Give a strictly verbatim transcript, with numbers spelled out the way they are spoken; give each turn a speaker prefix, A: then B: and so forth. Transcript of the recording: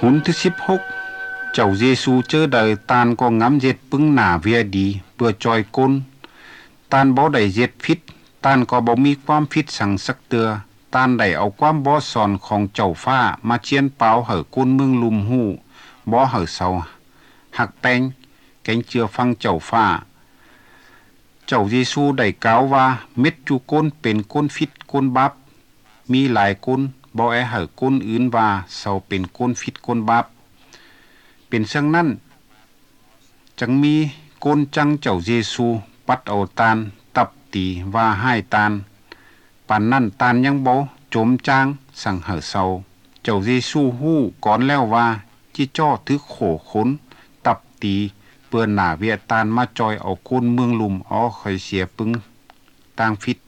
A: หุนที่สิบหกเจ้าเยซูเจอได้ตานก็งำเย็ดปึ้งหน้าเวียดีเพื่อจอยก้นตานบ่ได้เย็ดผิดตานก็บ่มีความผิดสั่งสักเตือตานได้เอาความบ่สอนของเจ้าฟ้ามาเชียนเปล่าเหอก้นเมืองลุมหู้บ่เหอเศร้าหักแป้งแกงเจือฟังเจ้าฟ้าเจ้าเยซูได้กล่าวว่าเม็ดจูก้นเป็นก้นฟิดก้นบับมีหลายก้นบ่แอเหอก้นอื่นว่าเศร้าเป็นก้นฟิดก้นบับเป็นเช่นนั้นจังมีก้นจังเจ้าเยซูปัดเอาตานตับตีว่าให้ตานปานนั้นตานยังบ่จมจางสั่งเหอเศร้าเจ้าเยซูฮู้ก่อนแล้วว่าจิจ้อถือโขขนตับตีเปื้อนหน้าเวียตานมาจอยเอาก้นเมืองลุมอ๋อค่อยเสียปึงต่างฟิด